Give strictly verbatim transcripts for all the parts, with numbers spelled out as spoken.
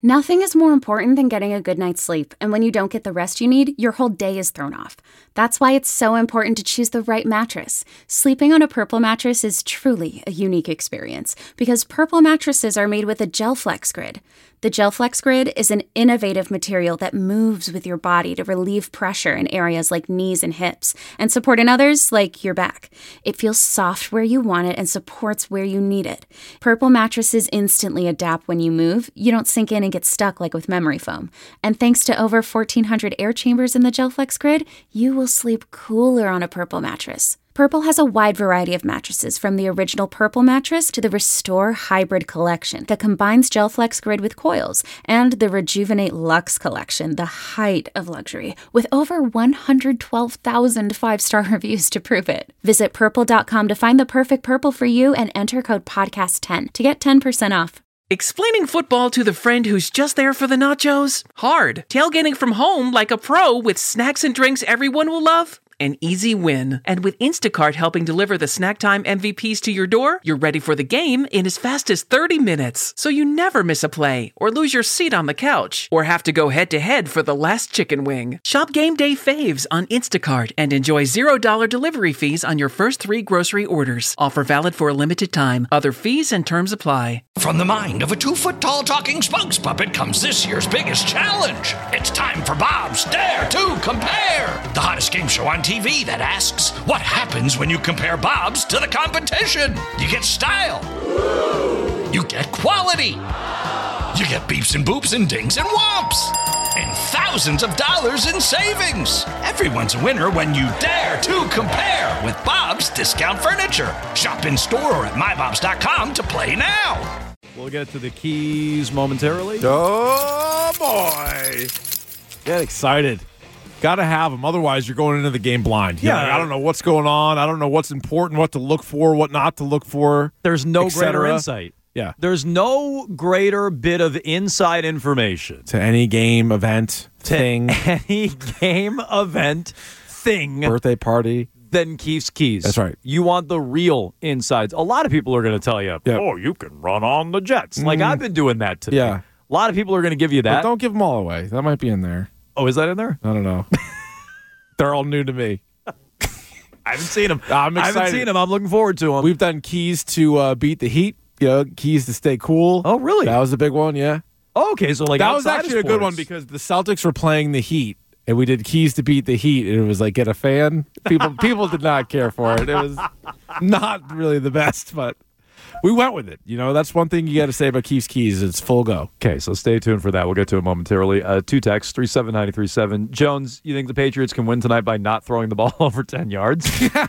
Nothing is more important than getting a good night's sleep, and when you don't get the rest you need, your whole day is thrown off. That's why it's so important to choose the right mattress. Sleeping on a Purple mattress is truly a unique experience, because Purple mattresses are made with a GelFlex Grid. The GelFlex Grid is an innovative material that moves with your body to relieve pressure in areas like knees and hips, and support in others like your back. It feels soft where you want it and supports where you need it. Purple mattresses instantly adapt when you move. You don't sink in and get stuck like with memory foam. And thanks to over fourteen hundred air chambers in the GelFlex Grid, you will sleep cooler on a Purple mattress. Purple has a wide variety of mattresses, from the original Purple mattress to the Restore Hybrid collection that combines GelFlex Grid with coils, and the Rejuvenate Luxe collection, the height of luxury, with over one hundred twelve thousand five-star reviews to prove it. Visit purple dot com to find the perfect Purple for you and enter code podcast ten to get ten percent off. Explaining football to the friend who's just there for the nachos? Hard. Tailgating from home like a pro with snacks and drinks everyone will love? An easy win. And with Instacart helping deliver the snack time M V Ps to your door, you're ready for the game in as fast as thirty minutes. So you never miss a play, or lose your seat on the couch, or have to go head-to-head for the last chicken wing. Shop Game Day Faves on Instacart and enjoy zero dollars delivery fees on your first three grocery orders. Offer valid for a limited time. Other fees and terms apply. From the mind of a two-foot-tall talking spokes puppet comes this year's biggest challenge. It's time for Bob's Dare to Compare, the hottest game show on T V that asks, what happens when you compare Bob's to the competition? You get style. You get quality. You get beeps and boops and dings and whomps. And thousands of dollars in savings. Everyone's a winner when you dare to compare with Bob's Discount Furniture. Shop in store or at my bobs dot com to play now. We'll get to the keys momentarily. Oh, boy. Get excited. Got to have them. Otherwise, you're going into the game blind. You're Yeah. like, I don't know what's going on. I don't know what's important, what to look for, what not to look for. There's no et cetera. greater insight. Yeah. There's no greater bit of inside information To any game, event, thing, any game, event, thing birthday party. than Keith's Keys. That's right. You want the real insides. A lot of people are going to tell you, Yep. oh, you can run on the Jets. Like, Mm. I've been doing that today. Yeah. A lot of people are going to give you But that. don't give them all away. That might be in there. Oh, is that in there? I don't know. They're all new to me. I haven't seen them. I'm I haven't excited. seen them. I'm looking forward to them. We've done keys to uh, beat the heat. You know, keys to stay cool. Oh, really? That was a big one, yeah. Oh, okay, so like that was outside of actually a good one sports. because the Celtics were playing the Heat, and we did keys to beat the Heat, and it was like get a fan. People people did not care for it. It was not really the best, but we went with it. You know, that's one thing you got to say about Keith's Keys. It's full go. Okay, so stay tuned for that. We'll get to it momentarily. Uh, two texts, three seven nine three seven. Jones, you think the Patriots can win tonight by not throwing the ball over ten yards?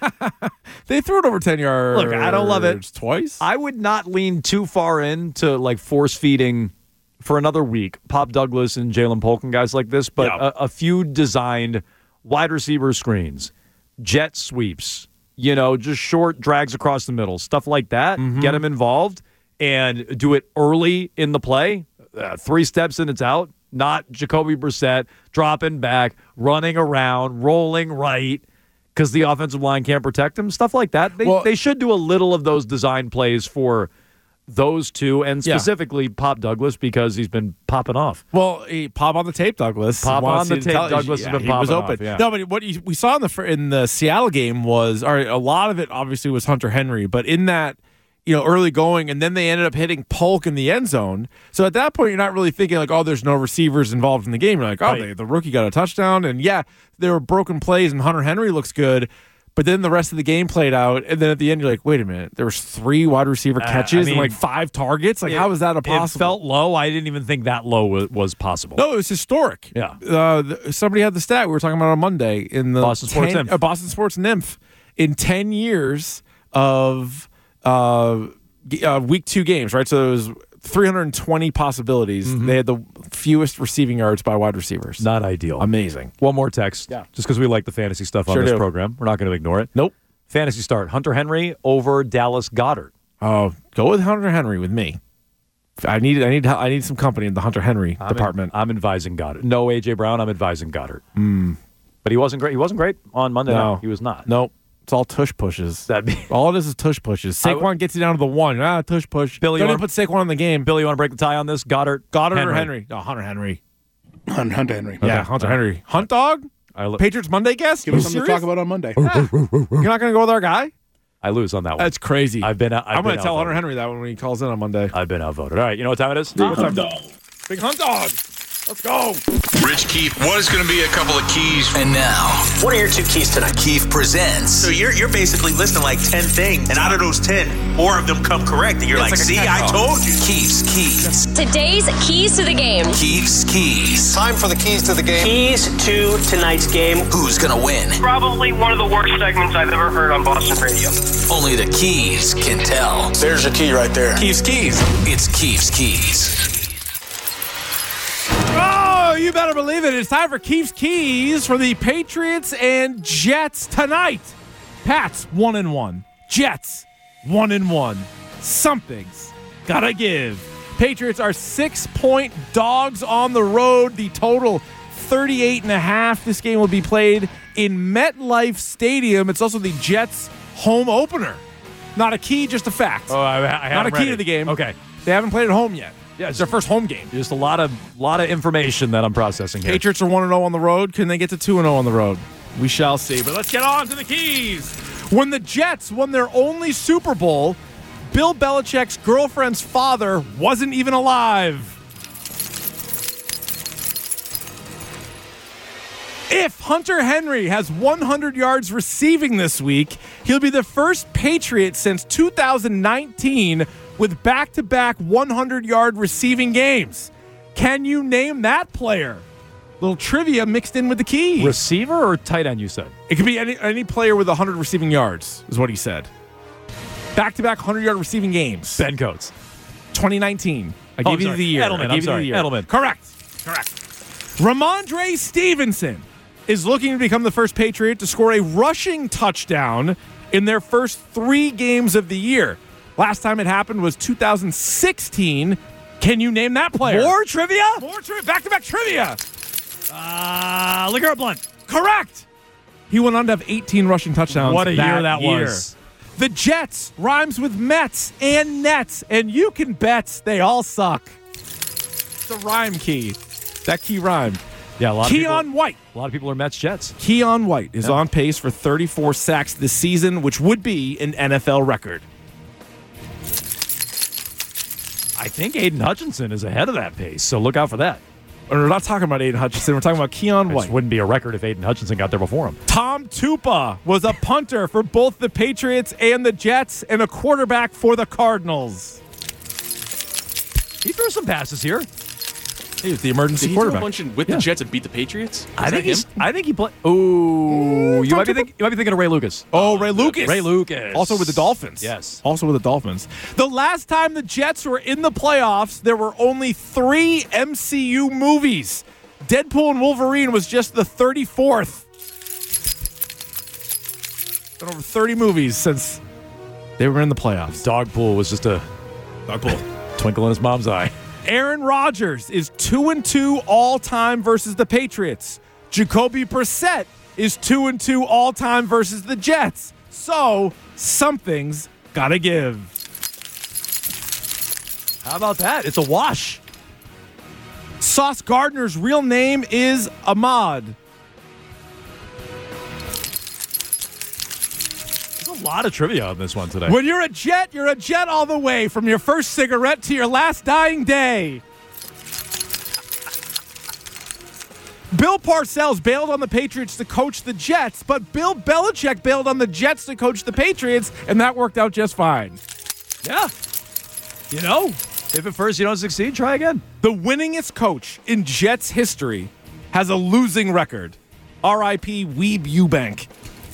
They threw it over ten yards. Look, I don't love it. Twice? I would not lean too far into like force feeding for another week Pop Douglas and Jalen Polk and guys like this, but Yeah. a, a few designed wide receiver screens, jet sweeps, you know, just short drags across the middle, stuff like that. Mm-hmm. Get them involved and do it early in the play. Uh, three steps and it's out. Not Jacoby Brissett dropping back, running around, rolling right because the offensive line can't protect him. Stuff like that. They, Well- they should do a little of those design plays for those two, and Yeah. specifically Pop Douglas because he's been popping off. Well, he, pop on the tape, Douglas. Pop Wanna on see the tape, tele- Douglas has yeah, been he was popping open. off, yeah. No, but what you, we saw in the fir- in the Seattle game was, all right, a lot of it obviously was Hunter Henry, but in that, you know, early going, and then they ended up hitting Polk in the end zone. So at that point, you're not really thinking like, oh, there's no receivers involved in the game. You're like, oh, Right. they, the rookie got a touchdown, and yeah, there were broken plays, and Hunter Henry looks good. But then the rest of the game played out, and then at the end, you're like, wait a minute, there was three wide receiver Uh, catches I and mean, like five targets? Like, how is that a possible? It felt low. I didn't even think that low was, was possible. No, it was historic. Yeah. Uh, th- somebody had the stat we were talking about on Monday in the Boston Sports ten, Nymph. uh, Boston Sports Nymph. In ten years of uh, g- uh, week two games, right? So it was three hundred twenty possibilities. Mm-hmm. They had the fewest receiving yards by wide receivers. Not ideal. Amazing. One more text. Yeah. Just because we like the fantasy stuff on Sure this do. program. We're not going to ignore it. Nope. Fantasy start. Hunter Henry over Dallas Goddard. Oh, go with Hunter Henry with me. I need, I need, I need some company in the Hunter Henry I'm department. I'm advising Goddard. No A J Brown. I'm advising Goddard. But he wasn't great. He wasn't great on Monday No. night. He was not. nope. It's all tush pushes. That'd be all it is is tush pushes. Saquon would, gets you down to the one. Ah, tush push. Billy, Don't you even wanna, put Saquon in the game. Billy, you want to break the tie on this? Goddard, Goddard Henry. or Henry? No, Hunter Henry. Hunter, Hunter Henry. Yeah, Okay. Hunter Henry. Hunt dog. I lo- Patriots Monday guest. Give us something to talk about on Monday. Yeah. You're not going to go with our guy? I lose on that one. That's crazy. I've been. I've I'm going been to tell Hunter outvoted. Henry that when he calls in on Monday. I've been outvoted. All right, you know what time it is? Big Hunt dog. Big Hunt dog. Let's go. Rich Keefe, what is going to be a couple of keys? And now, what are your two keys tonight? Keefe presents. So you're you're basically listing like ten things, and out of those ten, four of them come correct, and you're like, like see, I told you. Keefe's Keys. Today's keys to the game. Keefe's Keys. Time for the keys to the game. Keys to tonight's game. Who's going to win? Probably one of the worst segments I've ever heard on Boston radio. Only the Keys can tell. There's your key right there. Keefe's Keys. It's Keefe's Keys. Oh, you better believe it. It's time for Keefe's Keys for the Patriots and Jets tonight. Pats, one and one. Jets, one and one. Something's gotta give. Patriots are six-point dogs on the road. The total, thirty-eight and a half. This game will be played in MetLife Stadium. It's also the Jets' home opener. Not a key, just a fact. Oh, I, I Not a key ready. to the game. Okay. They haven't played at home yet. Yeah, it's their first home game. Just a lot of lot of information that I'm processing here. Patriots are one and oh on the road. Can they get to two and oh on the road? We shall see. But let's get on to the keys. When the Jets won their only Super Bowl, Bill Belichick's girlfriend's father wasn't even alive. If Hunter Henry has one hundred yards receiving this week, he'll be the first Patriot since two thousand nineteen with back-to-back hundred-yard receiving games. Can you name that player? Little trivia mixed in with the keys. Receiver or tight end, you said? It could be any any player with one hundred receiving yards, is what he said. Back-to-back hundred-yard receiving games. Ben Coates. twenty nineteen. I Oh, gave you sorry. the year. Edelman, I gave I'm you sorry. the year. Edelman. Correct. Correct. Ramondre Stevenson is looking to become the first Patriot to score a rushing touchdown in their first three games of the year. Last time it happened was two thousand sixteen. Can you name that player? More trivia? More trivia. Back-to-back trivia. Uh, LeGarrette Blount. Correct. He went on to have eighteen rushing touchdowns. What a that year that year. was. The Jets rhymes with Mets and Nets, and you can bet they all suck. It's a rhyme key. That key rhymed. Yeah, a lot Keon of people, White. A lot of people are Mets Jets. Keon White is Yeah. on pace for thirty-four sacks this season, which would be an N F L record. I think Aiden Hutchinson is ahead of that pace, so look out for that. We're not talking about Aiden Hutchinson. We're talking about Keon It White. wouldn't be a record if Aiden Hutchinson got there before him. Tom Tupa was a punter for both the Patriots and the Jets and a quarterback for the Cardinals. He threw some passes here. He was the emergency Did he throw a quarterback. bunch in with Yeah. the Jets and beat the Patriots? Was I that think he's. him? I think he played. Ooh, you might be thinking. You might be thinking of Ray Lucas. Oh, Ray Lucas. Ray Lucas. Also with the Dolphins. Yes. Also with the Dolphins. The last time the Jets were in the playoffs, there were only three M C U movies. Deadpool and Wolverine was just the thirty-fourth. Been over thirty movies since they were in the playoffs. Dogpool was just a Dogpool. twinkle in his mom's eye. Aaron Rodgers is two and two all time versus the Patriots. Jacoby Brissett is two and two all time versus the Jets. So something's gotta give. How about that? It's a wash. Sauce Gardner's real name is Ahmad. There's a lot of trivia on this one today. When you're a Jet, you're a Jet all the way, from your first cigarette to your last dying day. Bill Parcells bailed on the Patriots to coach the Jets, but Bill Belichick bailed on the Jets to coach the Patriots, and that worked out just fine. Yeah. You know, if at first you don't succeed, try again. The winningest coach in Jets history has a losing record. R I P Weeb Eubank.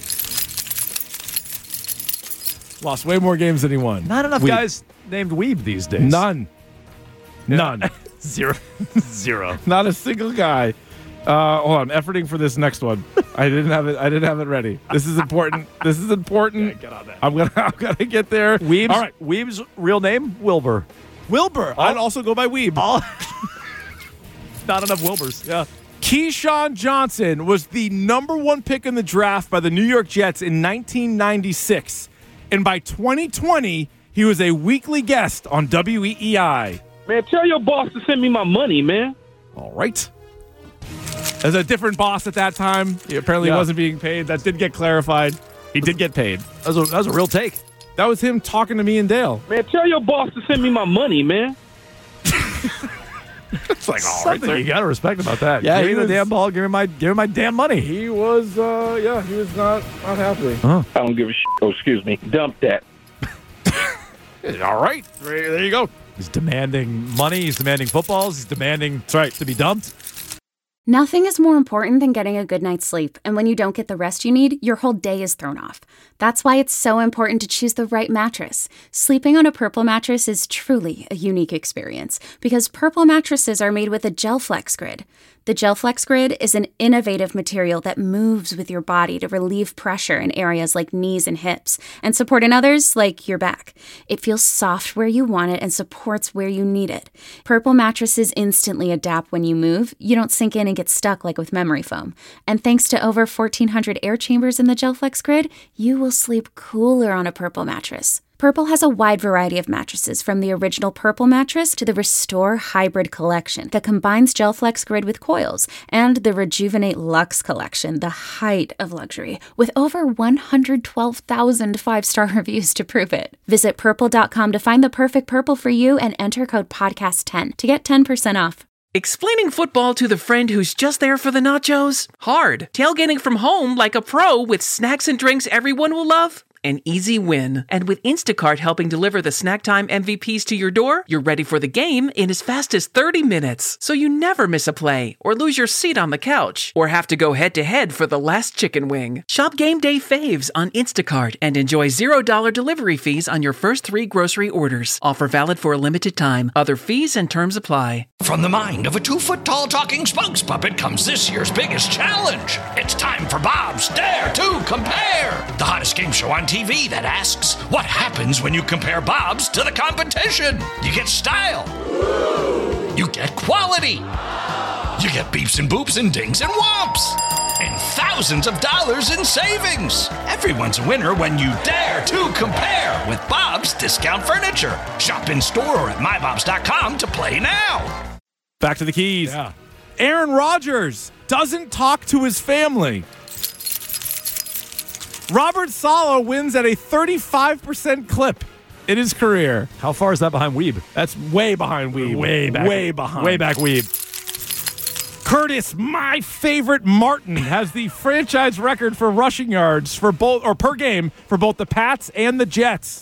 Lost way more games than he won. Not enough Weeb. guys named Weeb these days. None. None. Zero. Zero. Not a single guy. Uh, hold on, I'm efforting for this next one. I didn't have it. I didn't have it ready. This is important. This is important. Yeah, get on that. I'm gonna. I'm gonna get there. Weeb's, All right, Weeb's real name, Wilbur. Wilbur. I'd also go by Weeb. All, not enough Wilburs. Yeah. Keyshawn Johnson was the number one pick in the draft by the New York Jets in nineteen ninety-six. And by twenty twenty, he was a weekly guest on W E E I. Man, tell your boss to send me my money, man. All right. As a different boss at that time. He apparently Yeah. wasn't being paid. That did get clarified. He did get paid. That was a, that was a real take. That was him talking to me and Dale. Man, tell your boss to send me my money, man. It's like, all right, Something sir. you got to respect about that. Yeah, give he me the was- damn ball. Give me my give me my damn money. He was, uh, yeah, he was not, not happy. I don't give a shit. Oh, excuse me. Dump that. All right. There there you go. He's demanding money. He's demanding footballs. He's demanding That's right. to be dumped. Nothing is more important than getting a good night's sleep, and when you don't get the rest you need, your whole day is thrown off. That's why it's so important to choose the right mattress. Sleeping on a Purple mattress is truly a unique experience because Purple mattresses are made with a GelFlex Grid. The GelFlex Grid is an innovative material that moves with your body to relieve pressure in areas like knees and hips and support in others like your back. It feels soft where you want it and supports where you need it. Purple mattresses instantly adapt when you move. You don't sink in and get stuck like with memory foam. And thanks to over fourteen hundred air chambers in the GelFlex Grid, you will sleep cooler on a Purple mattress. Purple has a wide variety of mattresses, from the original Purple mattress to the Restore Hybrid collection that combines GelFlex Grid with coils, and the Rejuvenate Luxe collection, the height of luxury, with over one hundred twelve thousand five-star reviews to prove it. Visit purple dot com to find the perfect Purple for you and enter code podcast ten to get ten percent off. Explaining football to the friend who's just there for the nachos? Hard. Tailgating from home like a pro with snacks and drinks everyone will love? An easy win. And with Instacart helping deliver the snack time M V Ps to your door, you're ready for the game in as fast as thirty minutes. So you never miss a play, or lose your seat on the couch, or have to go head-to-head for the last chicken wing. Shop Game Day Faves on Instacart and enjoy zero dollars delivery fees on your first three grocery orders. Offer valid for a limited time. Other fees and terms apply. From the mind of a two-foot-tall talking spokes puppet comes this year's biggest challenge. It's time for Bob's Dare to Compare, the hottest game show on T V that asks, what happens when you compare Bob's to the competition? You get style. You get quality. You get beeps and boops and dings and whomps. And thousands of dollars in savings. Everyone's a winner when you dare to compare with Bob's Discount Furniture. Shop in store or at my bobs dot com to play now. Back to the keys. Yeah. Aaron Rodgers doesn't talk to his family. Robert Saleh wins at a thirty-five percent clip in his career. How far is that behind Weeb? That's way behind Weeb. Way back. Way behind. Way back Weeb. Curtis, my favorite Martin, has the franchise record for rushing yards for both, or per game, for both the Pats and the Jets.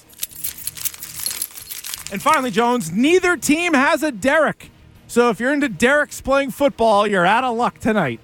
And finally, Jones, neither team has a Derek. So if you're into Derek's playing football, you're out of luck tonight.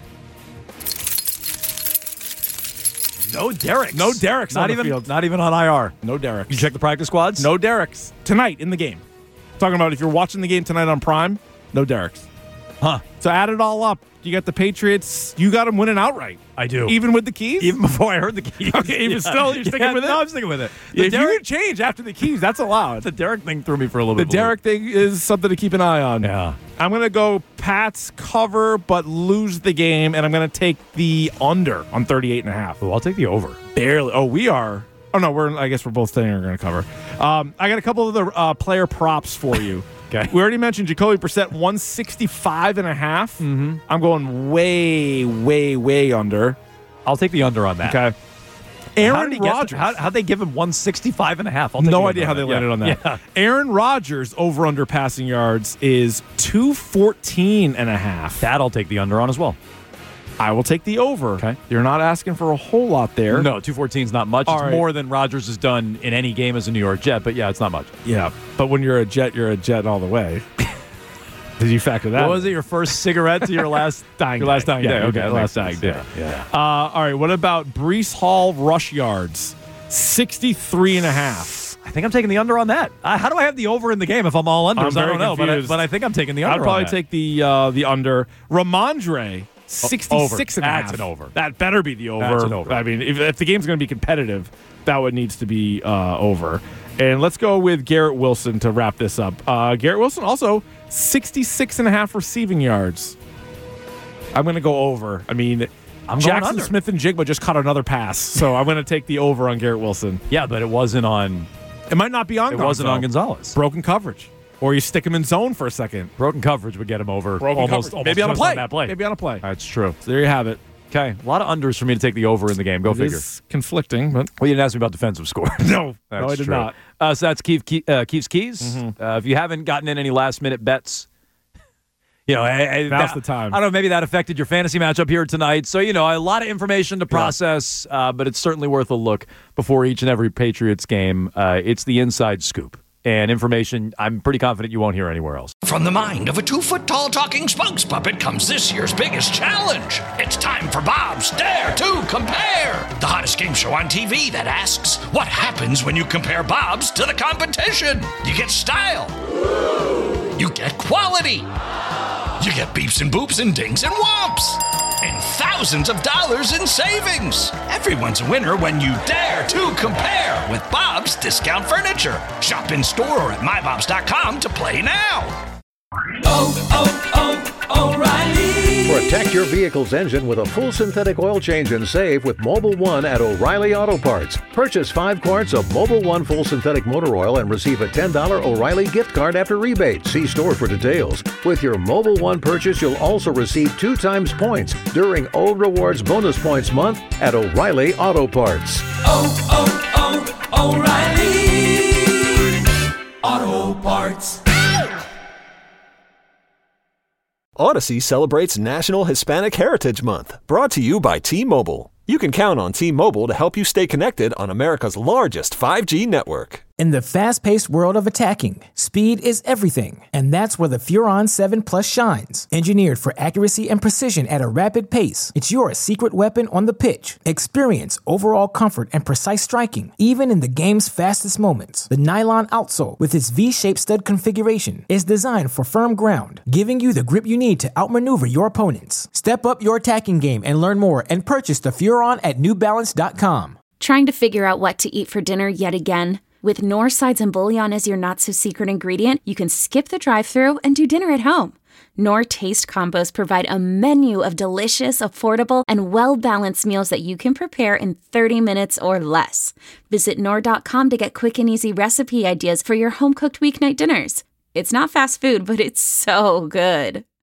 No Derek's. No Derek's not on the even, field. Not even on I R. No Derek's. You check the practice squads? No Derek's. Tonight in the game. Talking about if you're watching the game tonight on Prime, no Derek's. Huh. So add it all up. You got the Patriots. You got them winning outright. I do. Even with the keys? Even before I heard the keys. Okay, even Yeah. still, you're sticking Yeah, with it? No, I'm sticking with it. The If Derek, you change after the keys, that's allowed. the Derek thing threw me for a little The bit. Derek thing is something to keep an eye on. Yeah. I'm going to go Pats cover but lose the game, and I'm going to take the under on thirty-eight and a half. Oh, I'll take the over. Barely. Oh, we are. Oh, no, we're. I guess we're both saying we're going to cover. Um, I got a couple of the uh, player props for you. Okay. We already mentioned Jacoby Brissett, one sixty-five and a half. Mm-hmm. I'm going way, way, way under. I'll take the under on that. Okay. How Aaron did he get- Rodgers. how, how'd they give him one sixty-five and a half? I'll take No the idea under how they on landed Yeah. on that. Yeah. Aaron Rodgers over under passing yards is two fourteen and a half. That I'll take the under on as well. I will take the over. Okay. You're not asking for a whole lot there. No, two fourteen is not much. All it's right. more than Rodgers has done in any game as a New York Jet, but yeah, it's not much. Yeah. But when you're a Jet, you're a Jet all the way. Did you factor that? What was it? Your first cigarette to your last dying your last day. dying Yeah, day? okay, Okay, last that dying makes day. sense. Yeah. Uh, all right. What about Breece Hall rush yards? sixty-three and a half. I think I'm taking the under on that. Uh, how do I have the over in the game if I'm all unders? I'm I very don't know, but I, confused. but I think I'm taking the under. I'd probably on that. take the uh, the under. Ramondre, sixty-six and a half. That's an over. That better be the over. That's an over. I mean, if, if the game's going to be competitive, that one needs to be uh, over. And let's go with Garrett Wilson to wrap this up. Uh, Garrett Wilson also sixty-six and a half receiving yards. I'm going to go over. I mean, I'm Jackson going under. Smith and Jigba just caught another pass, so I'm going to take the over on Garrett Wilson. Yeah, but it wasn't on. It might not be on. It Gonzo. wasn't on Gonzalez. Broken coverage, or you stick him in zone for a second. Broken coverage would get him over. Broken almost, coverage. almost Maybe on a just play. that play. Maybe on a play. That's true. So there you have it. Okay, a lot of unders for me to take the over in the game. Go It figure. is conflicting, but Well, you didn't ask me about defensive score. no, That's no, I did true. not. Uh, so that's Keith, Keith, uh, Keith's Keys. Mm-hmm. Uh, if you haven't gotten in any last-minute bets, you know, I, I, Now's that, the time. I don't know, maybe that affected your fantasy matchup here tonight. So, you know, a lot of information to process, uh, but it's certainly worth a look before each and every Patriots game. Uh, it's the inside scoop. And information I'm pretty confident you won't hear anywhere else. From the mind of a two-foot-tall talking spokes puppet comes this year's biggest challenge. It's time for Bob's Dare to Compare, the hottest game show on T V that asks, what happens when you compare Bob's to the competition? You get style. You get quality. You get beeps and boops and dings and whomps. And thousands of dollars in savings. Everyone's a winner when you dare to compare with Bob's Discount Furniture. Shop in store or at my bobs dot com to play now. Oh, oh, oh, O'Reilly. Protect your vehicle's engine with a full synthetic oil change and save with Mobil One at O'Reilly Auto Parts. Purchase five quarts of Mobil One full synthetic motor oil and receive a ten dollars O'Reilly gift card after rebate. See store for details. With your Mobil One purchase, you'll also receive two times points during O Rewards Bonus Points Month at O'Reilly Auto Parts. Oh, oh, oh, O'Reilly Auto Parts. Odyssey celebrates National Hispanic Heritage Month, brought to you by T-Mobile. You can count on T-Mobile to help you stay connected on America's largest five G network. In the fast-paced world of attacking, speed is everything, and that's where the Furon seven Plus shines. Engineered for accuracy and precision at a rapid pace, it's your secret weapon on the pitch. Experience overall comfort and precise striking, even in the game's fastest moments. The nylon outsole, with its V-shaped stud configuration, is designed for firm ground, giving you the grip you need to outmaneuver your opponents. Step up your attacking game and learn more and purchase the Furon at new balance dot com. Trying to figure out what to eat for dinner yet again? With Knorr sides and bouillon as your not-so-secret ingredient, you can skip the drive-thru and do dinner at home. Knorr Taste Combos provide a menu of delicious, affordable, and well-balanced meals that you can prepare in thirty minutes or less. Visit Knorr dot com to get quick and easy recipe ideas for your home-cooked weeknight dinners. It's not fast food, but it's so good.